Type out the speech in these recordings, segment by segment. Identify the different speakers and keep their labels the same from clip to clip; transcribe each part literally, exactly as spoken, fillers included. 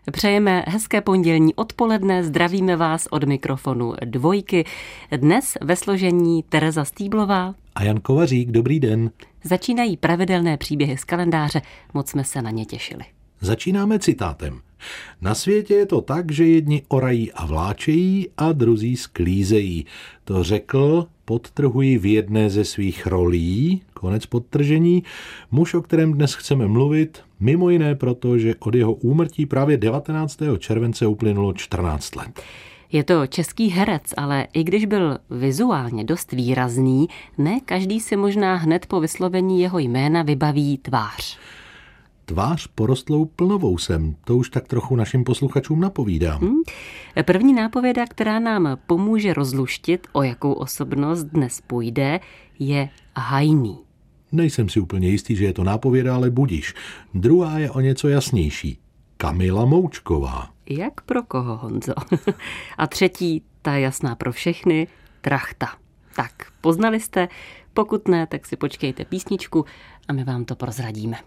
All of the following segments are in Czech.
Speaker 1: Přejeme hezké pondělní odpoledne, zdravíme vás od mikrofonu Dvojky. Dnes ve složení Tereza Stýblová
Speaker 2: a Jan Kovařík. Dobrý den.
Speaker 1: Začínají pravidelné příběhy z kalendáře, moc jsme se na ně těšili.
Speaker 2: Začínáme citátem. Na světě je to tak, že jedni orají a vláčejí a druzí sklízejí. To řekl, podtrhuji, v jedné ze svých rolí, konec podtržení, muž, o kterém dnes chceme mluvit, mimo jiné proto, že od jeho úmrtí právě devatenáctého července uplynulo čtrnáct let.
Speaker 1: Je to český herec, ale i když byl vizuálně dost výrazný, ne každý si možná hned po vyslovení jeho jména vybaví tvář.
Speaker 2: Tvář porostlou plnovousem, to už tak trochu našim posluchačům napovídám.
Speaker 1: Hmm. První nápověda, která nám pomůže rozluštit, o jakou osobnost dnes půjde, je hajný.
Speaker 2: Nejsem si úplně jistý, že je to nápověda, ale budiš. Druhá je o něco jasnější. Kamila Moučková.
Speaker 1: Jak pro koho, Honzo? A třetí, ta jasná pro všechny, Trachta. Tak, poznali jste? Pokud ne, tak si počkejte písničku a my vám to prozradíme.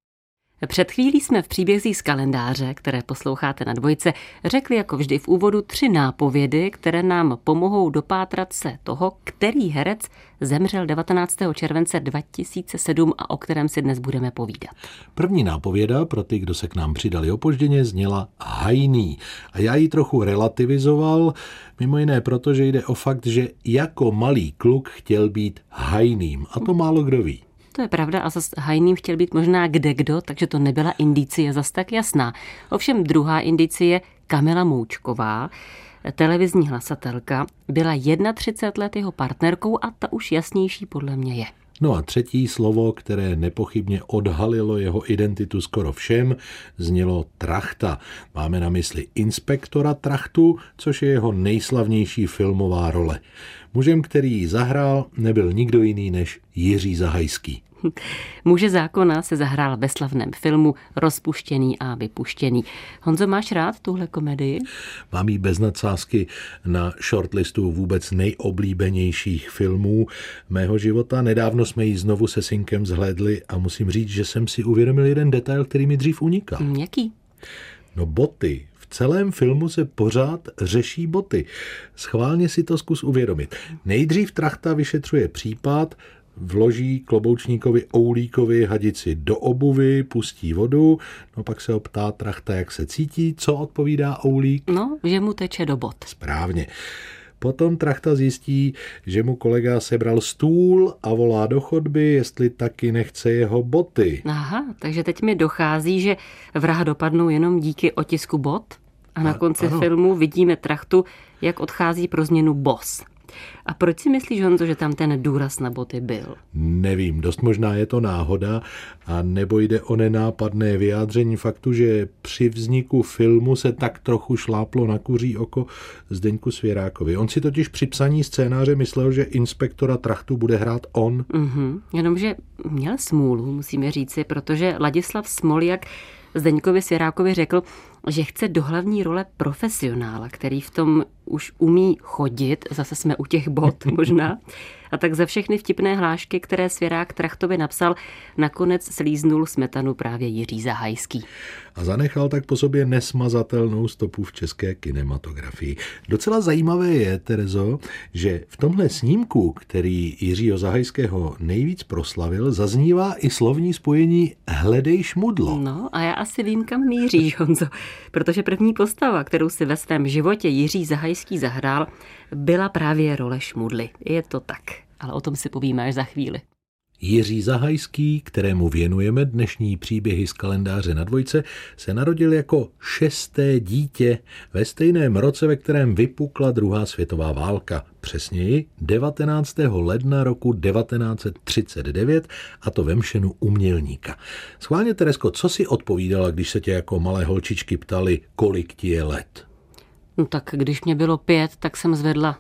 Speaker 1: Před chvílí jsme v příbězích z kalendáře, které posloucháte na Dvojce, řekli jako vždy v úvodu tři nápovědy, které nám pomohou dopátrat se toho, který herec zemřel devatenáctého července dva tisíce sedm a o kterém si dnes budeme povídat.
Speaker 2: První nápověda pro ty, kdo se k nám přidali opožděně, zněla hajný. A já ji trochu relativizoval, mimo jiné proto, že jde o fakt, že jako malý kluk chtěl být hajným. A to málo kdo ví.
Speaker 1: To je pravda a zas hajným chtěl být možná kdekdo, takže to nebyla indicie zas tak jasná. Ovšem druhá indicie, Kamila Moučková, televizní hlasatelka, byla třicet jedna let jeho partnerkou a ta už jasnější podle mě je.
Speaker 2: No a třetí slovo, které nepochybně odhalilo jeho identitu skoro všem, znělo Trachta. Máme na mysli inspektora Trachtu, což je jeho nejslavnější filmová role. Mužem, který ji zahrál, nebyl nikdo jiný než Jiří Zahajský.
Speaker 1: Muže zákona se zahrál ve slavném filmu Rozpuštěný a vypuštěný. Honzo, máš rád tuhle komedii?
Speaker 2: Mám jí bez nadsázky na shortlistu vůbec nejoblíbenějších filmů mého života. Nedávno jsme ji znovu se synkem zhlédli a musím říct, že jsem si uvědomil jeden detail, který mi dřív unikal.
Speaker 1: Jaký?
Speaker 2: No boty. V celém filmu se pořád řeší boty. Schválně si to zkus uvědomit. Nejdřív Trachta vyšetřuje případ, vloží kloboučníkovi Oulíkovi hadici do obuvy, pustí vodu, no pak se ho ptá Trachta, jak se cítí, co odpovídá Oulík?
Speaker 1: No, že mu teče do bot.
Speaker 2: Správně. Potom Trachta zjistí, že mu kolega sebral stůl a volá do chodby, jestli taky nechce jeho boty.
Speaker 1: Aha, takže teď mi dochází, že vraha dopadnou jenom díky otisku bot a na konci ano. filmu vidíme Trachtu, jak odchází pro změnu boss. A proč si myslíš, Honzo, že tam ten důraz na boty byl?
Speaker 2: Nevím, dost možná je to náhoda, a nebo jde o nenápadné vyjádření faktu, že při vzniku filmu se tak trochu šláplo na kuří oko Zdeňku Svěrákovi. On si totiž při psaní scénáře myslel, že inspektora Trachtu bude hrát on.
Speaker 1: Mm-hmm. Jenomže měl smůlu, musíme říci, protože Ladislav Smoljak Zdeňkovi Svěrákovi řekl, že chce do hlavní role profesionála, který v tom už umí chodit, zase jsme u těch bot možná, a tak za všechny vtipné hlášky, které Svěrák Trachtovi napsal, nakonec slíznul smetanu právě Jiří Zahajský.
Speaker 2: A zanechal tak po sobě nesmazatelnou stopu v české kinematografii. Docela zajímavé je, Terezo, že v tomhle snímku, který Jiřího Zahajského nejvíc proslavil, zaznívá i slovní spojení hledej šmudlo.
Speaker 1: No a já asi vím, kam míříš, Honzo, protože první postava, kterou si ve svém životě Jiří Zahajský zahrál, byla právě role šmudly. Je to tak, ale o tom si povíme až za chvíli.
Speaker 2: Jiří Zahajský, kterému věnujeme dnešní příběhy z kalendáře na Dvojce, se narodil jako šesté dítě ve stejném roce, ve kterém vypukla druhá světová válka. Přesněji devatenáctého ledna roku devatenáct set třicet devět, a to ve Mšenu u Mělníka. Schválně, Teresko, co si odpovídala, když se tě jako malé holčičky ptali, kolik ti je let?
Speaker 1: No tak když mě bylo pět, tak jsem zvedla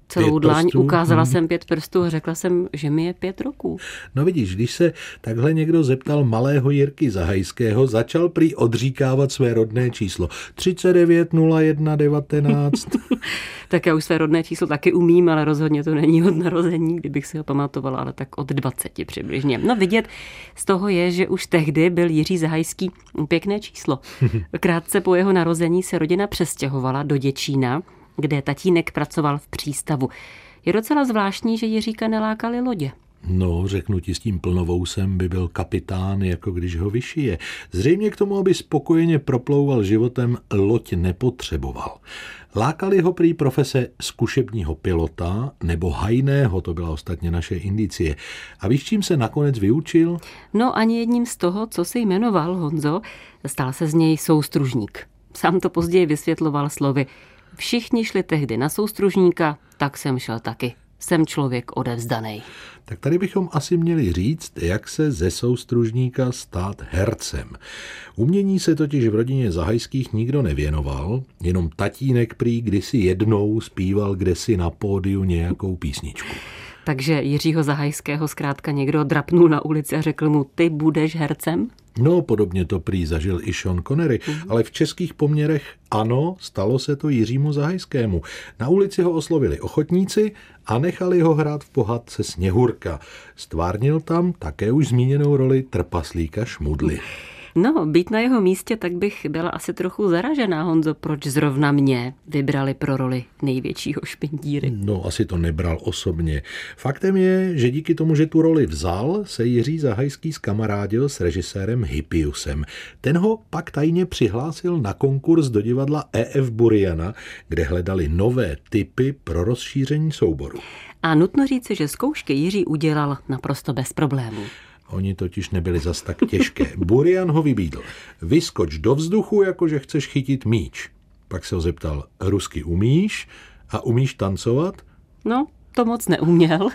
Speaker 1: celou dláň, ukázala jsem pět prstů a řekla jsem, že mi je pět roků.
Speaker 2: No vidíš, když se takhle někdo zeptal malého Jirky Zahajského, začal prý odříkávat své rodné číslo. třicet devět nula jedna devatenáct.
Speaker 1: Tak já už své rodné číslo taky umím, ale rozhodně to není od narození, kdybych si ho pamatovala, ale tak od dvaceti přibližně. No vidět z toho je, že už tehdy byl Jiří Zahajský pěkné číslo. Krátce po jeho narození se rodina přestěhovala do Děčína, kde tatínek pracoval v přístavu. Je docela zvláštní, že Jiříka nelákaly lodě.
Speaker 2: No, řeknu ti, s tím plnovousem by byl kapitán, jako když ho vyšije. Zřejmě k tomu, aby spokojeně proplouval životem, loď nepotřeboval. Lákali ho prý profese zkušebního pilota nebo hajného, to byla ostatně naše indicie. A víš, čím se nakonec vyučil?
Speaker 1: No ani jedním z toho, co se jmenoval Honzo, stal se z něj soustružník. Sám to později vysvětloval slovy: všichni šli tehdy na soustružníka, tak jsem šel taky. Jsem člověk odevzdanej.
Speaker 2: Tak tady bychom asi měli říct, jak se ze soustružníka stát hercem. Umění se totiž v rodině Zahajských nikdo nevěnoval, jenom tatínek prý kdysi jednou zpíval kdesi na pódiu nějakou písničku.
Speaker 1: Takže Jiřího Zahajského zkrátka někdo drapnul na ulici a řekl mu: ty budeš hercem?
Speaker 2: No, podobně to prý zažil i Sean Connery, mm. ale v českých poměrech ano, stalo se to Jiřímu Zahajskému. Na ulici ho oslovili ochotníci a nechali ho hrát v pohádce Sněhurka. Stvárnil tam také už zmíněnou roli trpaslíka Šmudly.
Speaker 1: No, být na jeho místě, tak bych byla asi trochu zaražená, Honzo, proč zrovna mě vybrali pro roli největšího špindíry.
Speaker 2: No, asi to nebral osobně. Faktem je, že díky tomu, že tu roli vzal, se Jiří Zahajský zkamarádil s režisérem Hippiusem. Ten ho pak tajně přihlásil na konkurs do divadla E F Buriana, kde hledali nové typy pro rozšíření souboru.
Speaker 1: A nutno říci, že zkoušky Jiří udělal naprosto bez problémů.
Speaker 2: Oni totiž nebyli zas tak těžké. Burian ho vybídl: vyskoč do vzduchu, jakože chceš chytit míč. Pak se ho zeptal: rusky umíš a umíš tancovat?
Speaker 1: No, to moc neuměl.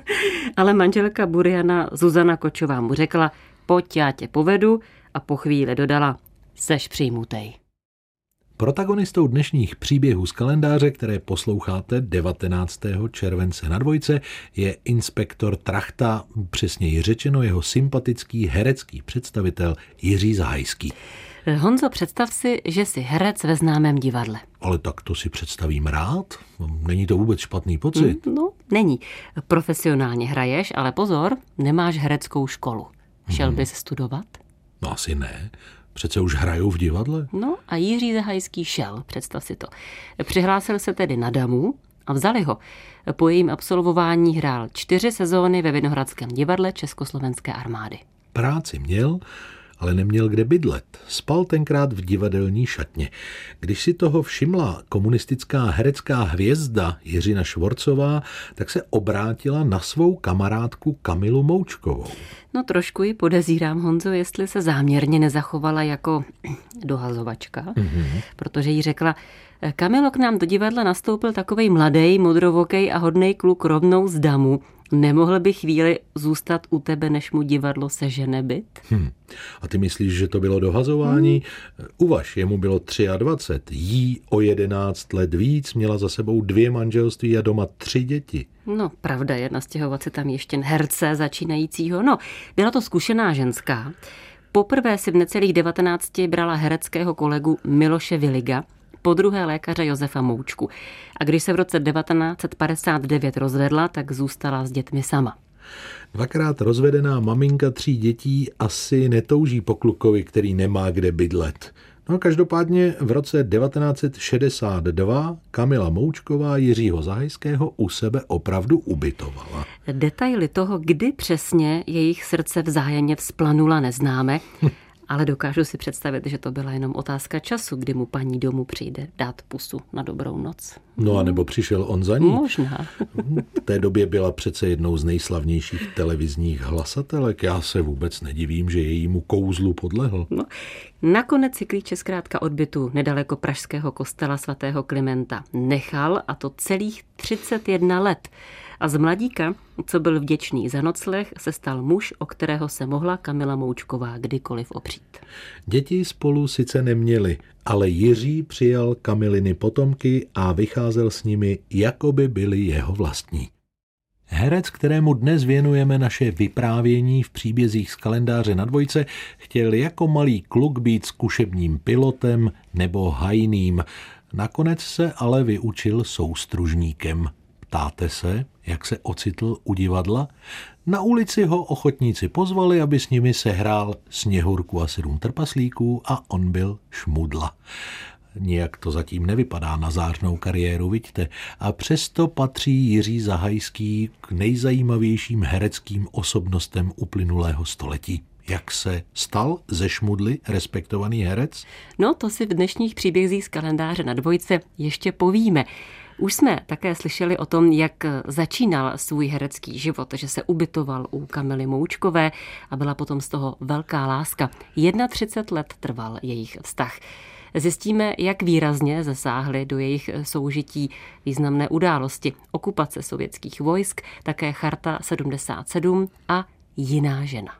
Speaker 1: Ale manželka Buriana Zuzana Kočová mu řekla: pojď, já tě povedu, a po chvíli dodala: seš přijmutej.
Speaker 2: Protagonistou dnešních příběhů z kalendáře, které posloucháte devatenáctého července na Dvojce, je inspektor Trachta, přesněji řečeno jeho sympatický herecký představitel Jiří Zahajský.
Speaker 1: Honzo, představ si, že jsi herec ve známém divadle.
Speaker 2: Ale tak to si představím rád. Není to vůbec špatný pocit.
Speaker 1: Hmm, no, není. Profesionálně hraješ, ale pozor, nemáš hereckou školu. Šel hmm. bys studovat?
Speaker 2: No asi ne. Přece už hrajou v divadle.
Speaker 1: No a Jiří Zahajský šel, představ si to. Přihlásil se tedy na Damu a vzali ho. Po jejím absolvování hrál čtyři sezóny ve Vinohradském divadle Československé armády.
Speaker 2: Práci měl, ale neměl kde bydlet. Spal tenkrát v divadelní šatně. Když si toho všimla komunistická herecká hvězda Jiřina Švorcová, tak se obrátila na svou kamarádku Kamilu Moučkovou.
Speaker 1: No trošku ji podezírám, Honzo, jestli se záměrně nezachovala jako dohazovačka, mm-hmm. protože jí řekla: Kamilo, k nám do divadla nastoupil takovej mladej, modrovokej a hodnej kluk rovnou z Damu. Nemohl by chvíli zůstat u tebe, než mu divadlo sežene byt?
Speaker 2: Hmm. A ty myslíš, že to bylo dohazování? Hmm. Uvaž, jemu bylo dvacet tři, jí o jedenáct let víc, měla za sebou dvě manželství a doma tři děti.
Speaker 1: No, pravda je, nastěhovat si tam ještě herce začínajícího. No, byla to zkušená ženská. Poprvé si v necelých devatenácti brala hereckého kolegu Miloše Viliga, po druhé lékaře Josefa Moučku. A když se v roce devatenáct set padesát devět rozvedla, tak zůstala s dětmi sama.
Speaker 2: Dvakrát rozvedená maminka tří dětí asi netouží po klukovi, který nemá kde bydlet. No každopádně v roce devatenáct set šedesát dva Kamila Moučková Jiřího Zahajského u sebe opravdu ubytovala.
Speaker 1: Detaily toho, kdy přesně jejich srdce vzájemně vzplanula, neznáme, ale dokážu si představit, že to byla jenom otázka času, kdy mu paní domů přijde dát pusu na dobrou noc.
Speaker 2: No a nebo přišel on za ní.
Speaker 1: Možná.
Speaker 2: V té době byla přece jednou z nejslavnějších televizních hlasatelek. Já se vůbec nedivím, že jejímu kouzlu podlehl.
Speaker 1: No, nakonec si klíče zkrátka od bytu nedaleko pražského kostela svatého Klimenta nechal, a to celých třicet jedna let. A z mladíka, co byl vděčný za nocleh, se stal muž, o kterého se mohla Kamila Moučková kdykoliv opřít.
Speaker 2: Děti spolu sice neměli, ale Jiří přijal Kamiliny potomky a vycházel s nimi, jako by byli jeho vlastní. Herec, kterému dnes věnujeme naše vyprávění v příbězích z kalendáře na dvojce, chtěl jako malý kluk být zkušebním pilotem nebo hajným. Nakonec se ale vyučil soustružníkem. Ptáte se, jak se ocitl u divadla? Na ulici ho ochotníci pozvali, aby s nimi sehrál Sněhurku a sedm trpaslíků a on byl Šmudla. Nijak to zatím nevypadá na zářnou kariéru, vidíte, a přesto patří Jiří Zahajský k nejzajímavějším hereckým osobnostem uplynulého století. Jak se stal ze Šmudly respektovaný herec?
Speaker 1: No, to si v dnešních příbězích z kalendáře na dvojce ještě povíme. Už jsme také slyšeli o tom, jak začínal svůj herecký život, že se ubytoval u Kamily Moučkové a byla potom z toho velká láska. třicet jedna let trval jejich vztah. Zjistíme, jak výrazně zasáhly do jejich soužití významné události. Okupace sovětských vojsk, také Charta sedmdesát sedm a Jiná žena.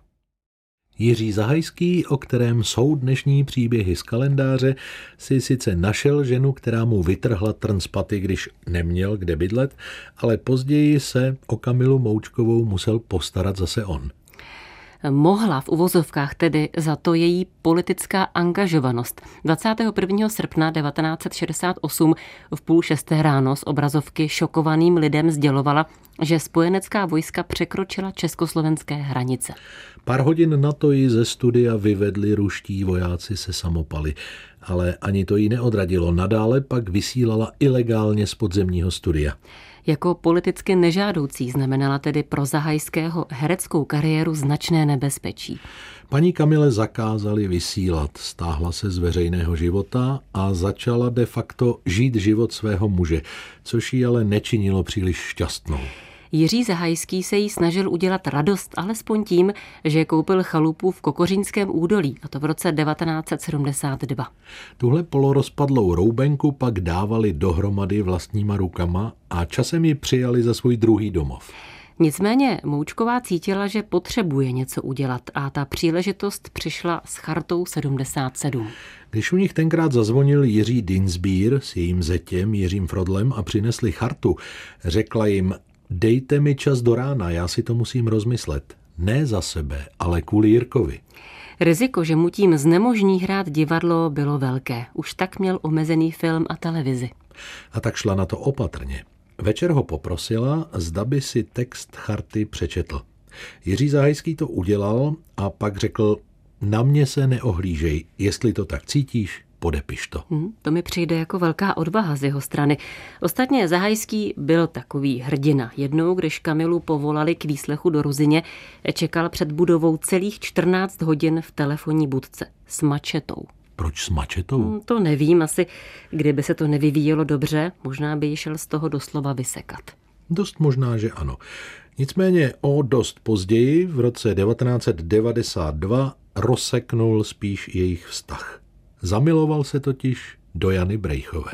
Speaker 2: Jiří Zahajský, o kterém jsou dnešní příběhy z kalendáře, si sice našel ženu, která mu vytrhla trn z paty, když neměl kde bydlet, ale později se o Kamilu Moučkovou musel postarat zase on.
Speaker 1: Mohla v uvozovkách tedy za to její politická angažovanost. dvacátého prvního srpna devatenáct set šedesát osm v půl šesté ráno z obrazovky šokovaným lidem sdělovala, že spojenecká vojska překročila československé hranice.
Speaker 2: Pár hodin na to ji ze studia vyvedli ruští vojáci se samopaly, ale ani to jí neodradilo. Nadále pak vysílala ilegálně z podzemního studia.
Speaker 1: Jako politicky nežádoucí znamenala tedy pro Zahajského hereckou kariéru značné nebezpečí.
Speaker 2: Paní Kamile zakázali vysílat, stáhla se z veřejného života a začala de facto žít život svého muže, což ji ale nečinilo příliš šťastnou.
Speaker 1: Jiří Zahajský se jí snažil udělat radost alespoň tím, že koupil chalupu v Kokořínském údolí, a to v roce devatenáct set sedmdesát dva.
Speaker 2: Tuhle polorozpadlou roubenku pak dávali dohromady vlastníma rukama a časem ji přijali za svůj druhý domov.
Speaker 1: Nicméně Moučková cítila, že potřebuje něco udělat a ta příležitost přišla s Chartou sedmdesát sedm.
Speaker 2: Když u nich tenkrát zazvonil Jiří Dinsbír s jejím zetěm Jiřím Frodlem a přinesli chartu, řekla jim: dejte mi čas do rána, já si to musím rozmyslet. Ne za sebe, ale kvůli Jirkovi.
Speaker 1: Riziko, že mu tím znemožní hrát divadlo, bylo velké. Už tak měl omezený film a televizi.
Speaker 2: A tak šla na to opatrně. Večer ho poprosila, zda by si text charty přečetl. Jiří Zahajský to udělal a pak řekl: na mě se neohlížej, jestli to tak cítíš, podepiš to.
Speaker 1: Hmm, to mi přijde jako velká odvaha z jeho strany. Ostatně Zahajský byl takový hrdina. Jednou, když Kamilu povolali k výslechu do Ruzyně, čekal před budovou celých čtrnáct hodin v telefonní budce s mačetou.
Speaker 2: Proč s mačetou?
Speaker 1: Hmm, to nevím, asi kdyby se to nevyvíjelo dobře, možná by ji šel z toho doslova vysekat.
Speaker 2: Dost možná, že ano. Nicméně o dost později, v roce devatenáct set devadesát dva, rozseknul spíš jejich vztah. Zamiloval se totiž do Jany Brejchové.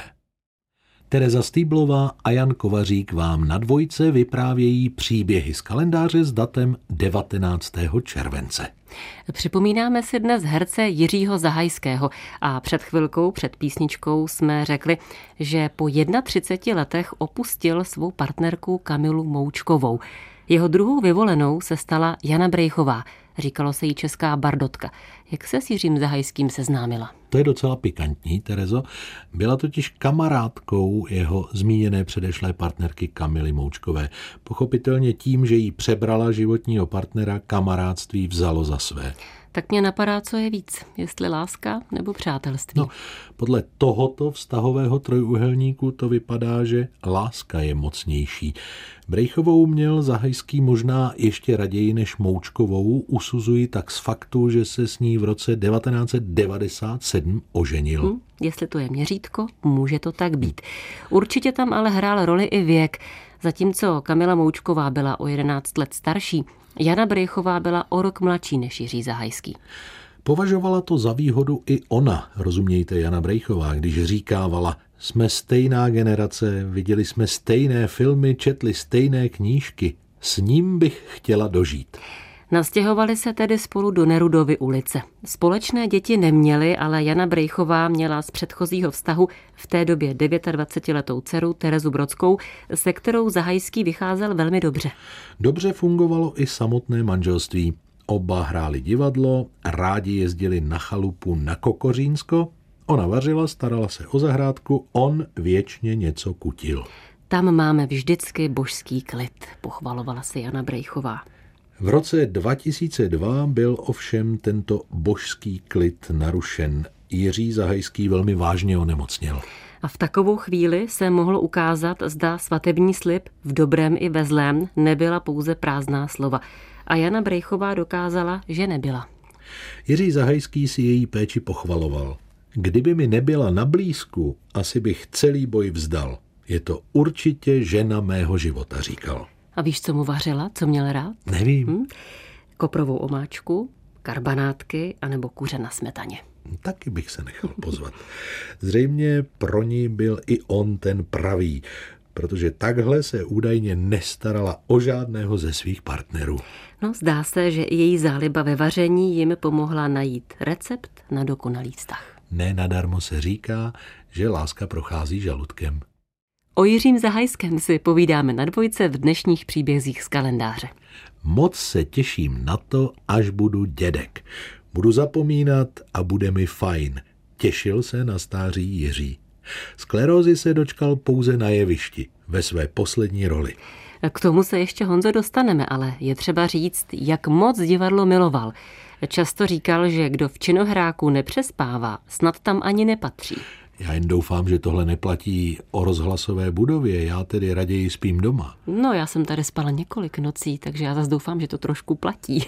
Speaker 2: Tereza Stýblová a Jan Kovařík vám na dvojce vyprávějí příběhy z kalendáře s datem devatenáctého července.
Speaker 1: Připomínáme si dnes herce Jiřího Zahajského a před chvilkou, před písničkou jsme řekli, že po třiceti jedna letech opustil svou partnerku Kamilu Moučkovou. Jeho druhou vyvolenou se stala Jana Brejchová. Říkalo se jí česká bardotka. Jak se s Jiřím Zahajským seznámila?
Speaker 2: To je docela pikantní, Terezo. Byla totiž kamarádkou jeho zmíněné předešlé partnerky Kamily Moučkové. Pochopitelně tím, že jí přebrala životního partnera, kamarádství vzalo za své.
Speaker 1: Tak mě napadá, co je víc, jestli láska nebo přátelství.
Speaker 2: No, podle tohoto vztahového trojúhelníku to vypadá, že láska je mocnější. Brejchovou měl Zahajský možná ještě raději než Moučkovou, usuzuji tak z faktu, že se s ní v roce devatenáct set devadesát sedm oženil.
Speaker 1: Hm, jestli to je měřítko, může to tak být. Určitě tam ale hrál roli i věk. Zatímco Kamila Moučková byla o jedenáct let starší, Jana Brejchová byla o rok mladší než Jiří Zahajský.
Speaker 2: Považovala to za výhodu i ona, rozumějte, Jana Brejchová, když říkávala: jsme stejná generace, viděli jsme stejné filmy, četli stejné knížky, s ním bych chtěla dožít.
Speaker 1: Nastěhovali se tedy spolu do Nerudovy ulice. Společné děti neměli, ale Jana Brejchová měla z předchozího vztahu v té době dvacetidevítiletou dceru Terezu Brodskou, se kterou Zahajský vycházel velmi dobře.
Speaker 2: Dobře fungovalo i samotné manželství. Oba hráli divadlo, rádi jezdili na chalupu na Kokořínsko, ona vařila, starala se o zahrádku, on věčně něco kutil.
Speaker 1: Tam máme vždycky božský klid, pochvalovala si Jana Brejchová.
Speaker 2: V roce dva tisíce dva byl ovšem tento božský klid narušen. Jiří Zahajský velmi vážně onemocněl.
Speaker 1: A v takovou chvíli se mohlo ukázat, zda svatební slib v dobrém i ve zlém nebyla pouze prázdná slova. A Jana Brejchová dokázala, že nebyla.
Speaker 2: Jiří Zahajský si její péči pochvaloval. Kdyby mi nebyla na blízku, asi bych celý boj vzdal. Je to určitě žena mého života, říkal.
Speaker 1: A víš, co mu vařila, co měl rád?
Speaker 2: Nevím. Hm?
Speaker 1: Koprovou omáčku, karbanátky anebo kuře na smetaně.
Speaker 2: Taky bych se nechal pozvat. Zřejmě pro ní byl i on ten pravý, protože takhle se údajně nestarala o žádného ze svých partnerů.
Speaker 1: No, zdá se, že i její záliba ve vaření jim pomohla najít recept na dokonalý vztah.
Speaker 2: Ne nadarmo se říká, že láska prochází žaludkem.
Speaker 1: O Jiřím Zahajském si povídáme na Dvojce v dnešních příbězích z kalendáře.
Speaker 2: Moc se těším na to, až budu dědek. Budu zapomínat a bude mi fajn. Těšil se na stáří Jiří. Sklerózy se dočkal pouze na jevišti, ve své poslední roli.
Speaker 1: K tomu se ještě, Honzo, dostaneme, ale je třeba říct, jak moc divadlo miloval. Často říkal, že kdo v činohráku nepřespává, snad tam ani nepatří.
Speaker 2: Já jen doufám, že tohle neplatí o rozhlasové budově, já tedy raději spím doma.
Speaker 1: No, já jsem tady spala několik nocí, takže já zase doufám, že to trošku platí.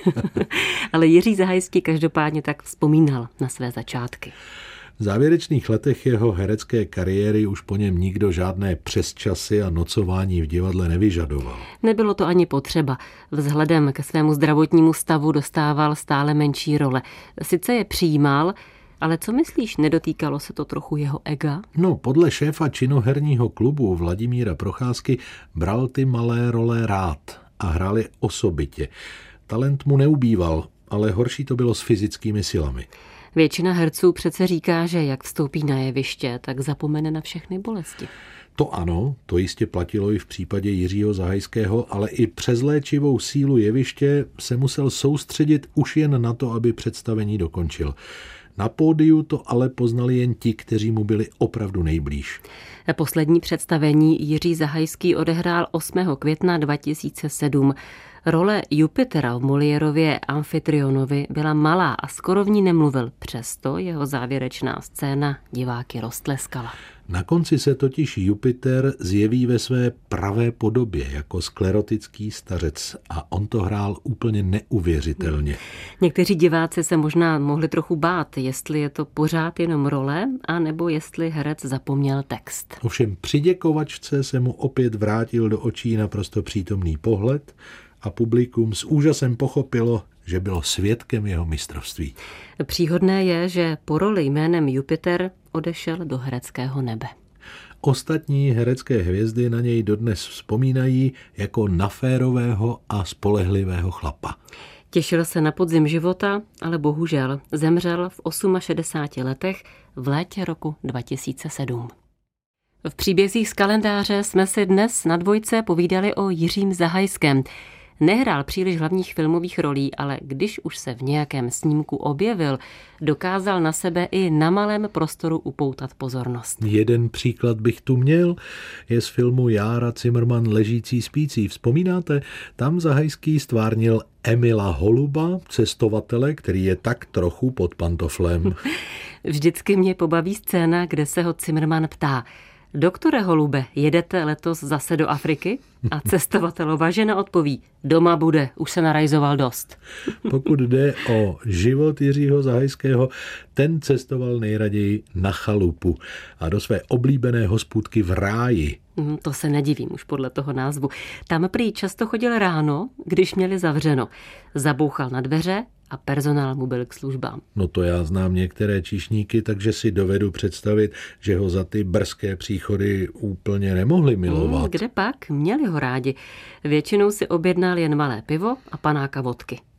Speaker 1: Ale Jiří Zahajský každopádně tak vzpomínal na své začátky.
Speaker 2: V závěrečných letech jeho herecké kariéry už po něm nikdo žádné přesčasy a nocování v divadle nevyžadoval.
Speaker 1: Nebylo to ani potřeba. Vzhledem ke svému zdravotnímu stavu dostával stále menší role. Sice je přijímal, ale co myslíš, nedotýkalo se to trochu jeho ega?
Speaker 2: No, podle šéfa činoherního klubu Vladimíra Procházky bral ty malé role rád a hrál je osobitě. Talent mu neubýval, ale horší to bylo s fyzickými silami.
Speaker 1: Většina herců přece říká, že jak vstoupí na jeviště, tak zapomene na všechny bolesti.
Speaker 2: To ano, to jistě platilo i v případě Jiřího Zahajského, ale i přes léčivou sílu jeviště se musel soustředit už jen na to, aby představení dokončil. Na pódiu to ale poznali jen ti, kteří mu byli opravdu nejblíž.
Speaker 1: Poslední představení Jiří Zahajský odehrál osmého května dva tisíce sedm. Role Jupitera v Moliérově Amfitrionovi byla malá a skoro v ní nemluvil. Přesto jeho závěrečná scéna diváky roztleskala.
Speaker 2: Na konci se totiž Jupiter zjeví ve své pravé podobě jako sklerotický stařec a on to hrál úplně neuvěřitelně.
Speaker 1: Někteří diváci se možná mohli trochu bát, jestli je to pořád jenom role, anebo jestli herec zapomněl text.
Speaker 2: Ovšem při děkovačce se mu opět vrátil do očí naprosto přítomný pohled a publikum s úžasem pochopilo, že bylo svědkem jeho mistrovství.
Speaker 1: Příhodné je, že po roli jménem Jupiter odešel do hereckého nebe.
Speaker 2: Ostatní herecké hvězdy na něj dodnes vzpomínají jako na férového a spolehlivého chlapa.
Speaker 1: Těšil se na podzim života, ale bohužel zemřel v šedesáti osmi letech v létě roku dva tisíce sedm. V příbězích z kalendáře jsme si dnes na Dvojce povídali o Jiřím Zahajském. Nehrál příliš hlavních filmových rolí, ale když už se v nějakém snímku objevil, dokázal na sebe i na malém prostoru upoutat pozornost.
Speaker 2: Jeden příklad bych tu měl, je z filmu Jára Cimrman Ležící spící. Vzpomínáte? Tam Zahajský stvárnil Emila Holuba, cestovatele, který je tak trochu pod pantoflem.
Speaker 1: Vždycky mě pobaví scéna, kde se ho Cimrman ptá: Doktore Holube, jedete letos zase do Afriky? A cestovatelova žena odpoví: doma bude, už se narajzoval dost.
Speaker 2: Pokud jde o život Jiřího Zahajského, ten cestoval nejraději na chalupu a do své oblíbené hospůdky v Ráji.
Speaker 1: To se nedivím už podle toho názvu. Tam prý často chodil ráno, když měli zavřeno. Zabouchal na dveře a personál mu byl k službám.
Speaker 2: No to já znám některé číšníky, takže si dovedu představit, že ho za ty brzké příchody úplně nemohli milovat.
Speaker 1: Hmm, kde pak? Měli ho rádi. Většinou si objednal jen malé pivo a panáka vodky.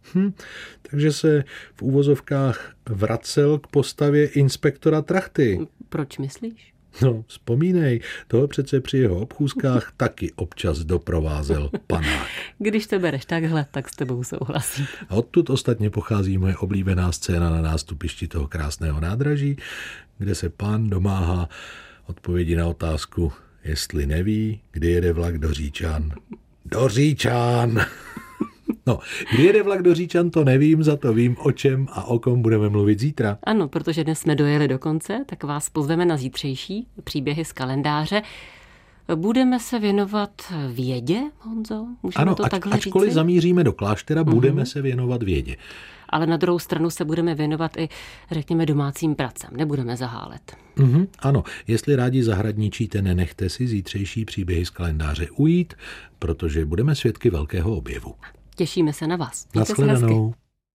Speaker 2: Hm, takže se v úvozovkách vracel k postavě inspektora Trachty.
Speaker 1: Proč myslíš?
Speaker 2: No, vzpomínej, toho přece při jeho obchůzkách taky občas doprovázel panák.
Speaker 1: Když to bereš takhle, tak s tebou souhlasím.
Speaker 2: A odtud ostatně pochází moje oblíbená scéna na nástupišti toho krásného nádraží, kde se pán domáhá odpovědi na otázku, jestli neví, kdy jede vlak do Říčan. Do Říčan! No, kdy jede vlak do Říčan, to nevím, za to vím, o čem a o kom budeme mluvit zítra.
Speaker 1: Ano, protože dnes jsme dojeli do konce, tak vás pozveme na zítřejší příběhy z kalendáře. Budeme se věnovat vědě, Honzo? Můžeme
Speaker 2: ano,
Speaker 1: to
Speaker 2: ač,
Speaker 1: takhle
Speaker 2: ačkoliv
Speaker 1: říci?
Speaker 2: zamíříme do kláštera, budeme
Speaker 1: Mhm.
Speaker 2: se věnovat vědě.
Speaker 1: Ale na druhou stranu se budeme věnovat i, řekněme, domácím pracem. Nebudeme zahálet.
Speaker 2: Mhm, ano, jestli rádi zahradničíte, nenechte si zítřejší příběhy z kalendáře ujít, protože budeme svědky velkého objevu.
Speaker 1: Těšíme se na vás. Mějte se hezky.
Speaker 2: Nashledanou.